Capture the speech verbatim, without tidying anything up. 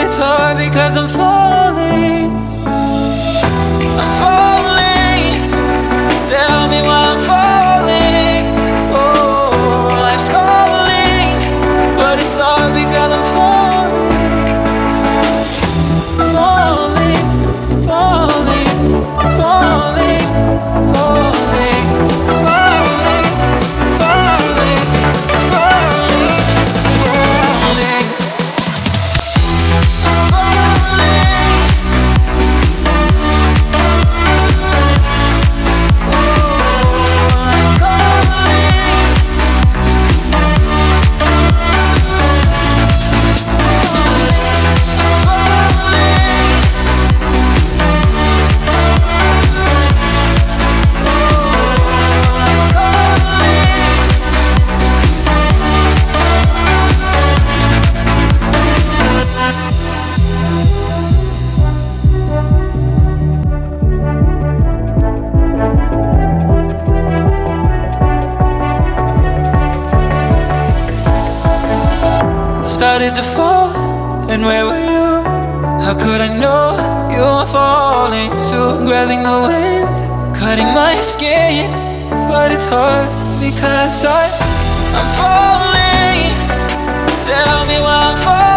it's hard because I'm falling. I'm falling. Tell me why I'm falling. Oh, life's calling, but it's hard because I'm falling. Falling, falling, falling, falling, falling, falling, falling, falling. Started to fall, and where were you? How could I know you were falling too? Grabbing the wind, cutting my skin, but it's hard because I, I'm falling. Tell me why I'm falling.